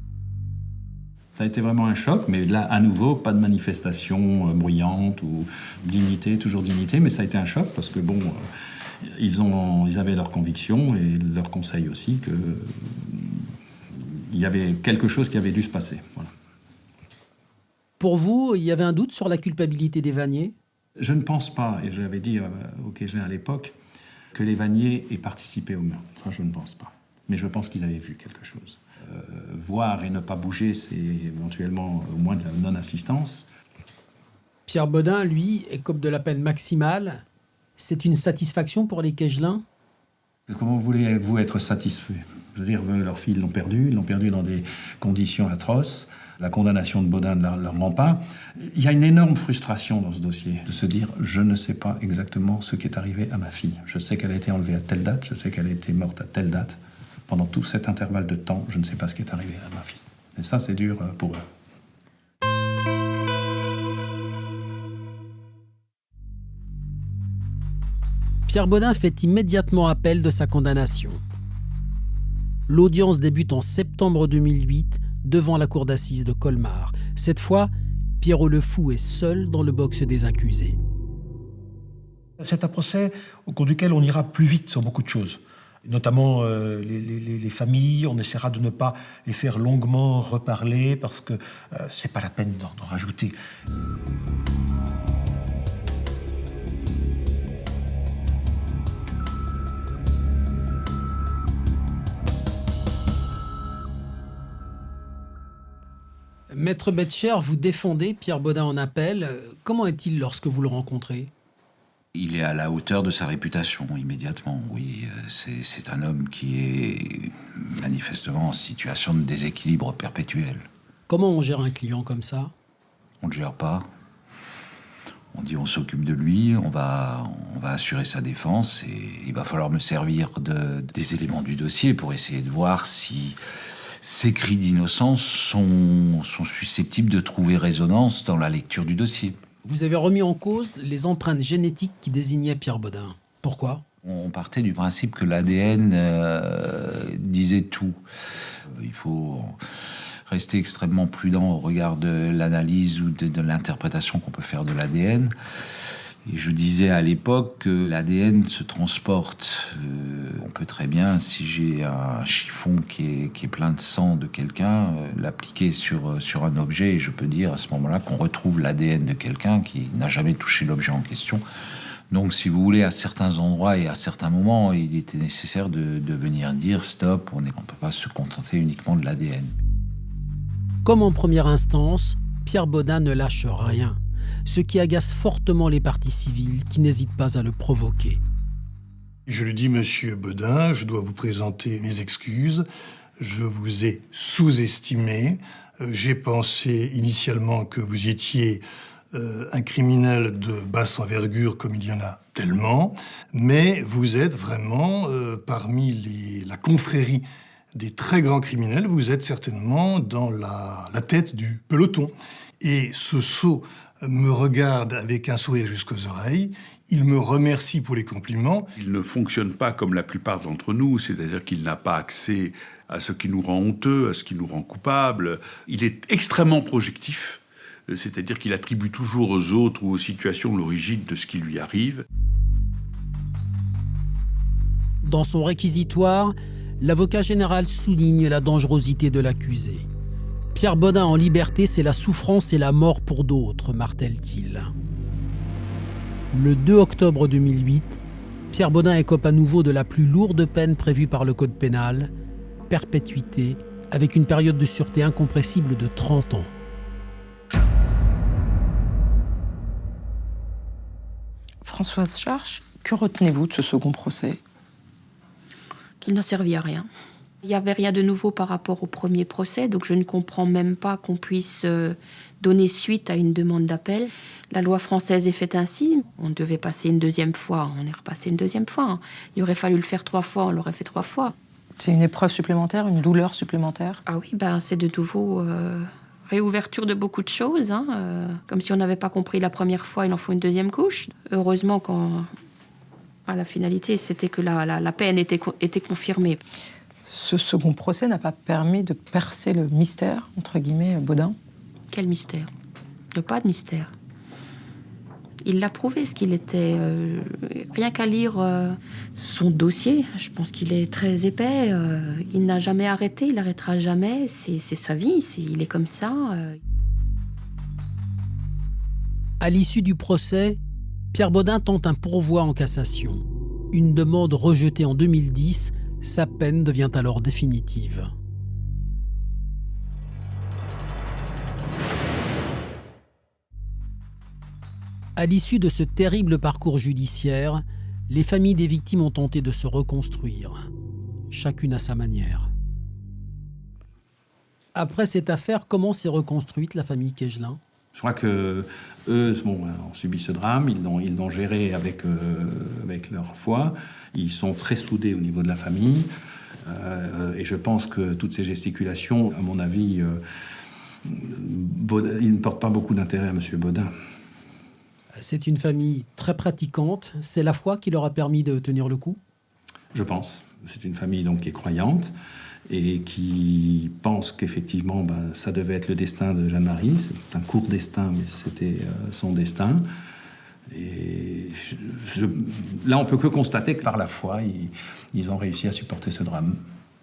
Ça a été vraiment un choc, mais là, à nouveau, pas de manifestation euh, bruyante ou dignité, toujours dignité, mais ça a été un choc parce que, bon, euh, ils, ont, ils avaient leurs convictions et leurs conseils aussi que il y avait quelque chose qui avait dû se passer. Voilà. Pour vous, il y avait un doute sur la culpabilité des Vanier ? Je ne pense pas, et je l'avais dit au Quégelin à l'époque, que les Vanier aient participé au meurtre. Ça, je ne pense pas. Mais je pense qu'ils avaient vu quelque chose. Euh, voir et ne pas bouger, c'est éventuellement au moins de la non-assistance. Pierre Bodin, lui, écope de la peine maximale. C'est une satisfaction pour les Quégelins ? Comment voulez-vous être satisfait ? Je veux dire, leur fille, ils l'ont perdu, ils l'ont perdu dans des conditions atroces. La condamnation de Bodin ne leur, leur ment pas. Il y a une énorme frustration dans ce dossier, de se dire, je ne sais pas exactement ce qui est arrivé à ma fille. Je sais qu'elle a été enlevée à telle date, je sais qu'elle a été morte à telle date. Pendant tout cet intervalle de temps, je ne sais pas ce qui est arrivé à ma fille. Et ça, c'est dur pour eux. Pierre Bodin fait immédiatement appel de sa condamnation. L'audience débute en septembre deux mille huit devant la cour d'assises de Colmar. Cette fois, Pierrot le Fou est seul dans le box des accusés. C'est un procès au cours duquel on ira plus vite sur beaucoup de choses. Notamment euh, les, les, les familles, on essaiera de ne pas les faire longuement reparler parce que euh, c'est pas la peine d'en, d'en rajouter. Maître Betcher, vous défendez Pierre Bodin en appel. Comment est-il lorsque vous le rencontrez ? Il est à la hauteur de sa réputation, immédiatement, oui. C'est, c'est un homme qui est manifestement en situation de déséquilibre perpétuel. Comment on gère un client comme ça ? On ne le gère pas. On dit on s'occupe de lui, on va, on va assurer sa défense et il va falloir me servir de, des éléments du dossier pour essayer de voir si ces cris d'innocence sont, sont susceptibles de trouver résonance dans la lecture du dossier. Vous avez remis en cause les empreintes génétiques qui désignaient Pierre Bodin. Pourquoi ? On partait du principe que l'A D N euh, disait tout. Il faut rester extrêmement prudent au regard de l'analyse ou de, de l'interprétation qu'on peut faire de l'A D N. Et je disais à l'époque que l'A D N se transporte. Euh, on peut très bien, si j'ai un chiffon qui est, qui est plein de sang de quelqu'un, euh, l'appliquer sur, sur un objet et je peux dire à ce moment-là qu'on retrouve l'A D N de quelqu'un qui n'a jamais touché l'objet en question. Donc, si vous voulez, à certains endroits et à certains moments, il était nécessaire de, de venir dire stop, on ne peut pas se contenter uniquement de l'A D N. Comme en première instance, Pierre Bodin ne lâche rien, ce qui agace fortement les parties civiles qui n'hésitent pas à le provoquer. Je lui dis, monsieur Bodin, je dois vous présenter mes excuses. Je vous ai sous-estimé. J'ai pensé initialement que vous étiez euh, un criminel de basse envergure, comme il y en a tellement. Mais vous êtes vraiment, euh, parmi les, la confrérie des très grands criminels, vous êtes certainement dans la, la tête du peloton. Et ce sot me regarde avec un sourire jusqu'aux oreilles. Il me remercie pour les compliments. Il ne fonctionne pas comme la plupart d'entre nous, c'est-à-dire qu'il n'a pas accès à ce qui nous rend honteux, à ce qui nous rend coupables. Il est extrêmement projectif, c'est-à-dire qu'il attribue toujours aux autres ou aux situations l'origine de ce qui lui arrive. Dans son réquisitoire, l'avocat général souligne la dangerosité de l'accusé. Pierre Bodin en liberté, c'est la souffrance et la mort pour d'autres, martèle-t-il. Le deux octobre deux mille huit, Pierre Bodin écope à nouveau de la plus lourde peine prévue par le code pénal, perpétuité, avec une période de sûreté incompressible de trente ans. Françoise Charche, que retenez-vous de ce second procès ? Qu'il n'a servi à rien. Il n'y avait rien de nouveau par rapport au premier procès, donc je ne comprends même pas qu'on puisse euh, donner suite à une demande d'appel. La loi française est faite ainsi. On devait passer une deuxième fois, on est repassé une deuxième fois. Il aurait fallu le faire trois fois, on l'aurait fait trois fois. C'est une épreuve supplémentaire, une douleur supplémentaire ? Ah oui, ben c'est de nouveau euh, réouverture de beaucoup de choses. Hein, euh, comme si on n'avait pas compris la première fois, il en faut une deuxième couche. Heureusement, quand, à la finalité, c'était que la, la, la peine était, était confirmée. Ce second procès n'a pas permis de percer le mystère, entre guillemets, Bodin ? Quel mystère ? Il n'y a pas de mystère. Il l'a prouvé, ce qu'il était. Euh, rien qu'à lire euh, son dossier, je pense qu'il est très épais. Euh, il n'a jamais arrêté, il n'arrêtera jamais. C'est, c'est sa vie, c'est, il est comme ça. Euh. À l'issue du procès, Pierre Bodin tente un pourvoi en cassation. Une demande rejetée en deux mille dix, sa peine devient alors définitive. À l'issue de ce terrible parcours judiciaire, les familles des victimes ont tenté de se reconstruire, chacune à sa manière. Après cette affaire, comment s'est reconstruite la famille Kegelin ? Je crois que eux bon, ont subi ce drame, ils l'ont, ils l'ont géré avec, euh, avec leur foi. Ils sont très soudés au niveau de la famille. Euh, et je pense que toutes ces gesticulations, à mon avis, euh, Bodin, ils ne portent pas beaucoup d'intérêt à M. Bodin. C'est une famille très pratiquante. C'est la foi qui leur a permis de tenir le coup ? Je pense. C'est une famille donc, qui est croyante et qui pense qu'effectivement, ben, ça devait être le destin de Jeanne-Marie. C'est un court destin, mais c'était euh, son destin. Et je, je, là, on peut que constater que par la foi, ils, ils ont réussi à supporter ce drame.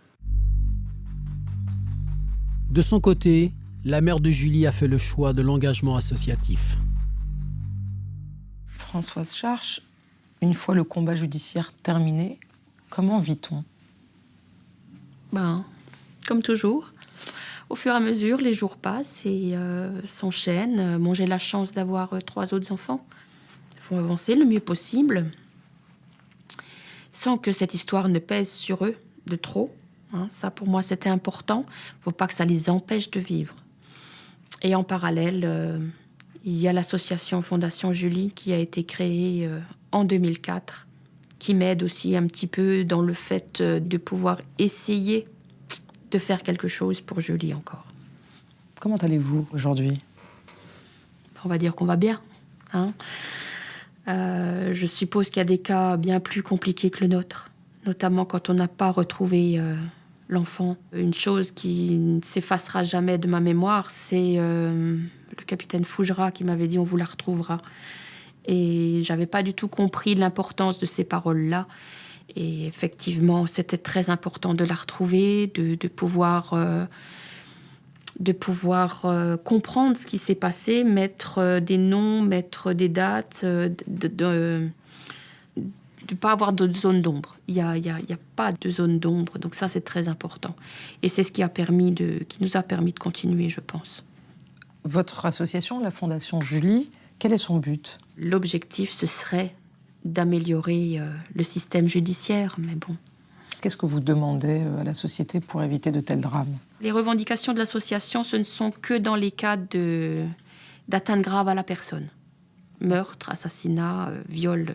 De son côté, la mère de Julie a fait le choix de l'engagement associatif. Françoise Scharch, une fois le combat judiciaire terminé, comment vit-on ? Ben, comme toujours, au fur et à mesure, les jours passent et euh, s'enchaînent. Bon, j'ai la chance d'avoir euh, trois autres enfants. Ils font avancer le mieux possible, sans que cette histoire ne pèse sur eux de trop. Hein, ça, pour moi, c'était important. Il ne faut pas que ça les empêche de vivre. Et en parallèle, euh, il y a l'association Fondation Julie qui a été créée euh, en deux mille quatre, qui m'aide aussi un petit peu dans le fait euh, de pouvoir essayer de faire quelque chose pour Julie encore. Comment allez-vous aujourd'hui ? On va dire qu'on va bien. Hein euh, je suppose qu'il y a des cas bien plus compliqués que le nôtre, notamment quand on n'a pas retrouvé euh, l'enfant. Une chose qui ne s'effacera jamais de ma mémoire, c'est euh, le capitaine Fougera qui m'avait dit « on vous la retrouvera ». Et j'avais pas du tout compris l'importance de ces paroles-là. Et effectivement, c'était très important de la retrouver, de, de pouvoir, euh, de pouvoir euh, comprendre ce qui s'est passé, mettre euh, des noms, mettre des dates, euh, de ne pas avoir de zone d'ombre. Il n'y a, y a, y a pas de zone d'ombre, donc ça, c'est très important. Et c'est ce qui, a permis de, qui nous a permis de continuer, je pense. Votre association, la Fondation Julie, quel est son but ? L'objectif, ce serait d'améliorer euh, le système judiciaire, mais bon. Qu'est-ce que vous demandez à la société pour éviter de tels drames ? Les revendications de l'association, ce ne sont que dans les cas de, d'atteinte grave à la personne. Meurtre, assassinat, euh, viol.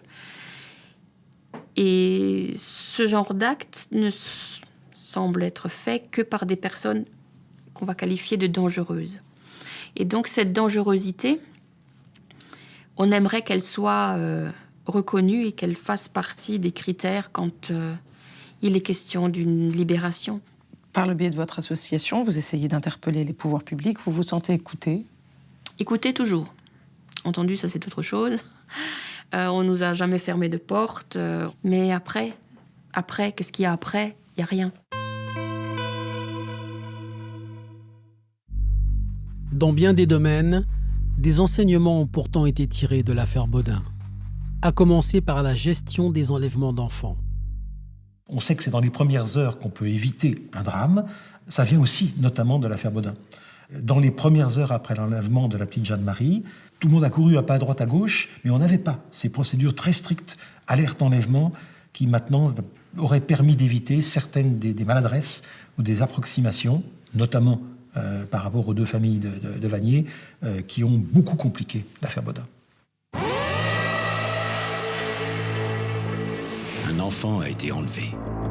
Et ce genre d'acte ne s- semble être fait que par des personnes qu'on va qualifier de dangereuses. Et donc cette dangerosité, on aimerait qu'elle soit euh, reconnue et qu'elle fasse partie des critères quand euh, il est question d'une libération. Par le biais de votre association, vous essayez d'interpeller les pouvoirs publics. Vous vous sentez écouté ? Écoutez toujours. Entendu, ça c'est autre chose. Euh, on nous a jamais fermé de porte. Euh, mais après, après, qu'est-ce qu'il y a après ? Il n'y a rien. Dans bien des domaines, des enseignements ont pourtant été tirés de l'affaire Bodin, à commencer par la gestion des enlèvements d'enfants. On sait que c'est dans les premières heures qu'on peut éviter un drame. Ça vient aussi notamment de l'affaire Bodin. Dans les premières heures après l'enlèvement de la petite Jeanne-Marie, tout le monde a couru à pas à droite à gauche, mais on n'avait pas ces procédures très strictes, alerte enlèvement, qui maintenant auraient permis d'éviter certaines des, des maladresses ou des approximations, notamment Euh, par rapport aux deux familles de, de, de Vanier, euh, qui ont beaucoup compliqué l'affaire Bodin. Un enfant a été enlevé.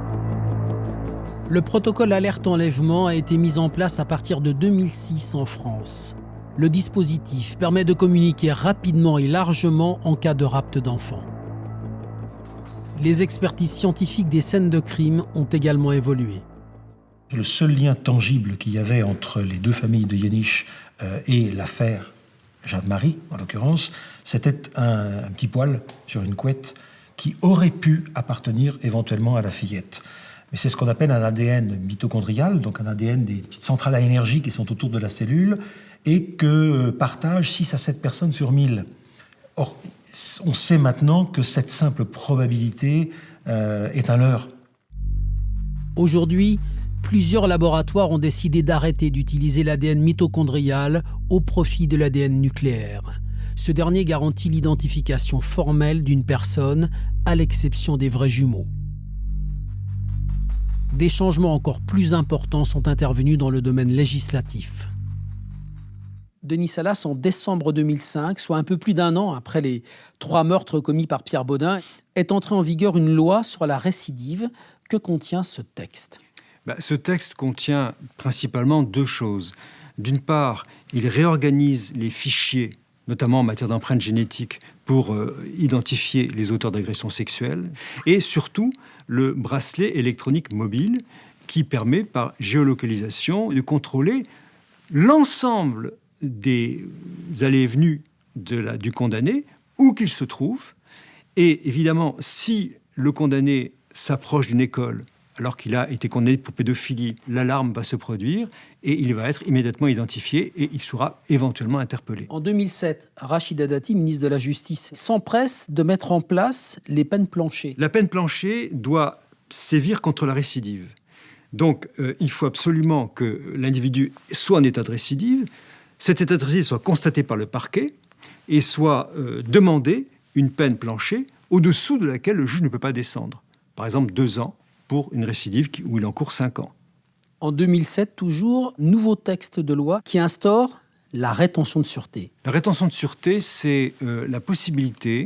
Le protocole alerte enlèvement a été mis en place à partir de deux mille six en France. Le dispositif permet de communiquer rapidement et largement en cas de rapt d'enfants. Les expertises scientifiques des scènes de crime ont également évolué. Le seul lien tangible qu'il y avait entre les deux familles de Yéniche euh, et l'affaire Jeanne-Marie, en l'occurrence, C'était un, un petit poil sur une couette qui aurait pu appartenir éventuellement à la fillette. Mais c'est ce qu'on appelle un A D N mitochondrial, donc un A D N des petites centrales à énergie qui sont autour de la cellule et que partagent six à sept personnes sur mille. Or, on sait maintenant que cette simple probabilité euh, est un leurre. Aujourd'hui, plusieurs laboratoires ont décidé d'arrêter d'utiliser l'A D N mitochondrial au profit de l'A D N nucléaire. Ce dernier garantit l'identification formelle d'une personne, à l'exception des vrais jumeaux. Des changements encore plus importants sont intervenus dans le domaine législatif. Denis Salas, en décembre deux mille cinq, soit un peu plus d'un an après les trois meurtres commis par Pierre Baudin, est entrée en vigueur une loi sur la récidive. Que contient ce texte ? Bah, ce texte contient principalement deux choses. D'une part, il réorganise les fichiers, notamment en matière d'empreintes génétiques, pour euh, identifier les auteurs d'agressions sexuelles. Et surtout, le bracelet électronique mobile qui permet, par géolocalisation, de contrôler l'ensemble des allées et venues de la, du condamné, où qu'il se trouve. Et évidemment, si le condamné s'approche d'une école alors qu'il a été condamné pour pédophilie, l'alarme va se produire et il va être immédiatement identifié et il sera éventuellement interpellé. En deux mille sept, Rachida Dati, ministre de la Justice, s'empresse de mettre en place les peines planchées. La peine planchée doit sévir contre la récidive. Donc, euh, il faut absolument que l'individu soit en état de récidive, cet état de récidive soit constaté par le parquet et soit euh, demandé une peine planchée au-dessous de laquelle le juge ne peut pas descendre. Par exemple, deux ans pour une récidive où il encourt cinq ans. En deux mille sept, toujours, nouveau texte de loi qui instaure la rétention de sûreté. La rétention de sûreté, c'est euh, la possibilité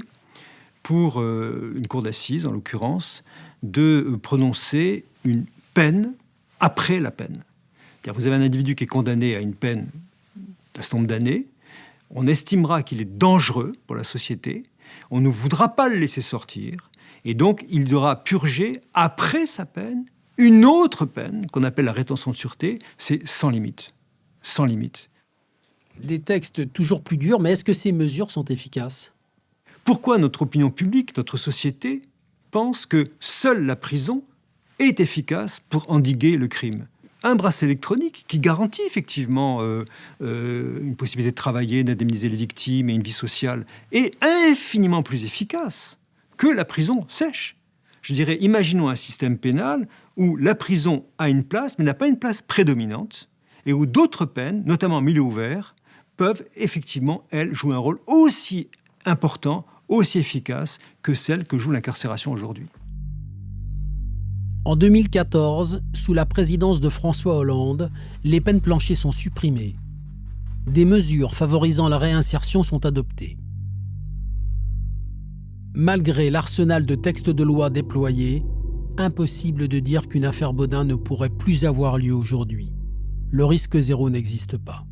pour euh, une cour d'assises, en l'occurrence, de euh, prononcer une peine après la peine. C'est-à-dire, vous avez un individu qui est condamné à une peine d'un certain nombre d'années, on estimera qu'il est dangereux pour la société, on ne voudra pas le laisser sortir, et donc il devra purger, après sa peine, une autre peine qu'on appelle la rétention de sûreté, c'est sans limite. Sans limite. Des textes toujours plus durs, mais est-ce que ces mesures sont efficaces ? Pourquoi notre opinion publique, notre société, pense que seule la prison est efficace pour endiguer le crime ? Un bracelet électronique qui garantit effectivement euh, euh, une possibilité de travailler, d'indemniser les victimes et une vie sociale est infiniment plus efficace que la prison sèche. Je dirais, imaginons un système pénal où la prison a une place, mais n'a pas une place prédominante, et où d'autres peines, notamment en milieu ouvert, peuvent effectivement, elles, jouer un rôle aussi important, aussi efficace que celle que joue l'incarcération aujourd'hui. En deux mille quatorze, sous la présidence de François Hollande, les peines planchées sont supprimées. Des mesures favorisant la réinsertion sont adoptées. Malgré l'arsenal de textes de loi déployés, impossible de dire qu'une affaire Baudin ne pourrait plus avoir lieu aujourd'hui. Le risque zéro n'existe pas.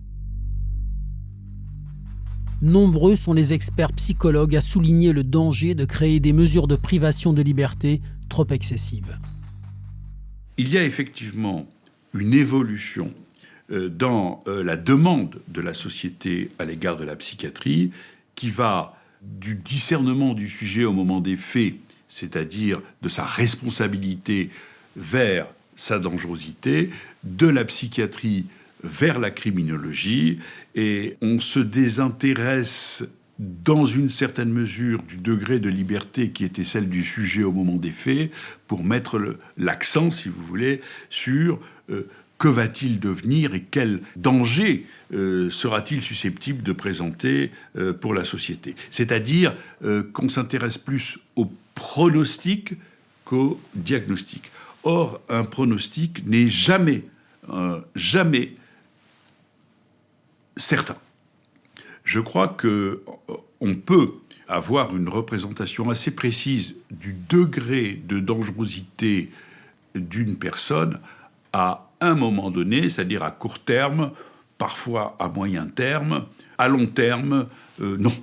Nombreux sont les experts psychologues à souligner le danger de créer des mesures de privation de liberté trop excessives. Il y a effectivement une évolution euh, dans euh, la demande de la société à l'égard de la psychiatrie qui va du discernement du sujet au moment des faits, c'est-à-dire de sa responsabilité vers sa dangerosité, de la psychiatrie vers la criminologie, et on se désintéresse dans une certaine mesure du degré de liberté qui était celle du sujet au moment des faits, pour mettre le, l'accent, si vous voulez, sur euh, que va-t-il devenir et quel danger euh, sera-t-il susceptible de présenter euh, pour la société. C'est-à-dire euh, qu'on s'intéresse plus au pronostic qu'au diagnostic. Or, un pronostic n'est jamais, euh, jamais certain. Je crois qu'on peut avoir une représentation assez précise du degré de dangerosité d'une personne à un moment donné, c'est-à-dire à court terme, parfois à moyen terme, à long terme, euh, non.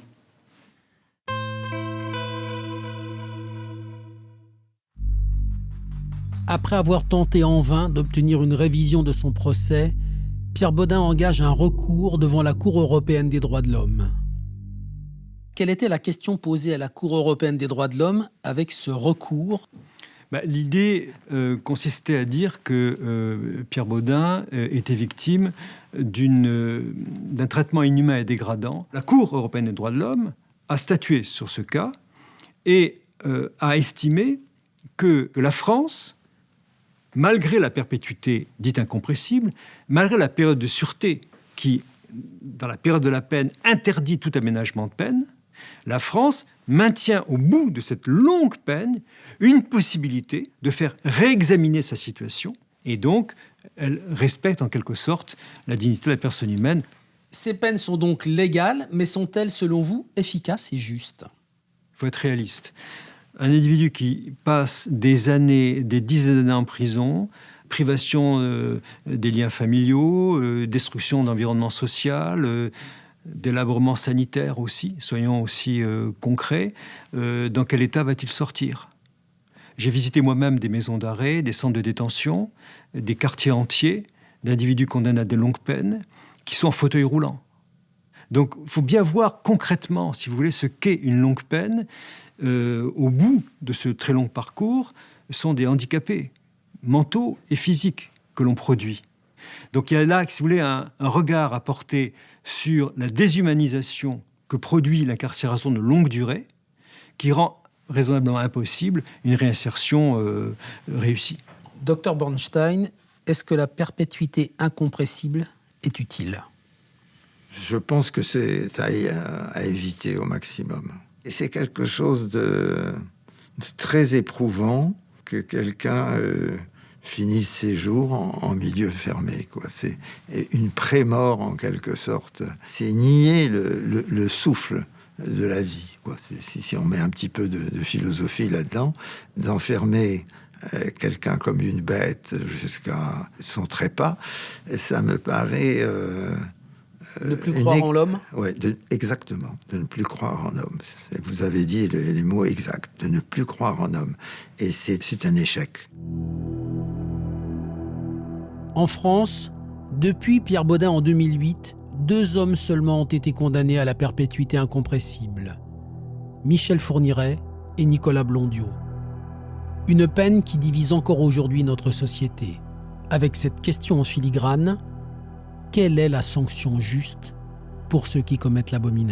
Après avoir tenté en vain d'obtenir une révision de son procès, Pierre Baudin engage un recours devant la Cour européenne des droits de l'homme. quelle était la question posée à la Cour européenne des droits de l'homme avec ce recours ? Bah, l'idée euh, consistait à dire que euh, Pierre Baudin euh, était victime d'une, euh, d'un traitement inhumain et dégradant. La Cour européenne des droits de l'homme a statué sur ce cas et euh, a estimé que, que la France, malgré la perpétuité dite incompressible, malgré la période de sûreté qui, dans la période de la peine, interdit tout aménagement de peine, la France maintient au bout de cette longue peine une possibilité de faire réexaminer sa situation et donc elle respecte en quelque sorte la dignité de la personne humaine. Ces peines sont donc légales, mais sont-elles selon vous efficaces et justes ? Il faut être réaliste. Un individu qui passe des années, des dizaines d'années en prison, privation euh, des liens familiaux, euh, destruction d'environnement social, euh, délabrement sanitaire aussi, soyons aussi euh, concrets, euh, dans quel état va-t-il sortir ? J'ai visité moi-même des maisons d'arrêt, des centres de détention, des quartiers entiers d'individus condamnés à de longues peines qui sont en fauteuil roulant. Donc il faut bien voir concrètement, si vous voulez, ce qu'est une longue peine. Euh, au bout de ce très long parcours, sont des handicapés mentaux et physiques que l'on produit. Donc il y a là, si vous voulez, un, un regard à porter sur la déshumanisation que produit l'incarcération de longue durée, qui rend raisonnablement impossible une réinsertion euh, réussie. Docteur Bornstein, est-ce que la perpétuité incompressible est utile ? Je pense que c'est à, à éviter au maximum. Et c'est quelque chose de, de très éprouvant que quelqu'un euh, finisse ses jours en, en milieu fermé, quoi. C'est une pré-mort en quelque sorte. C'est nier le, le, le souffle de la vie, quoi. Si, si on met un petit peu de, de philosophie là-dedans, d'enfermer euh, quelqu'un comme une bête jusqu'à son trépas, ça me paraît... Euh, Ne plus croire une... en l'homme ? Oui, exactement. De ne plus croire en homme. Vous avez dit les, les mots exacts. De ne plus croire en homme. Et c'est, c'est un échec. En France, depuis Pierre Baudin en deux mille huit, deux hommes seulement ont été condamnés à la perpétuité incompressible. Michel Fourniret et Nicolas Blondiau. Une peine qui divise encore aujourd'hui notre société. Avec cette question en filigrane, quelle est la sanction juste pour ceux qui commettent l'abominable ?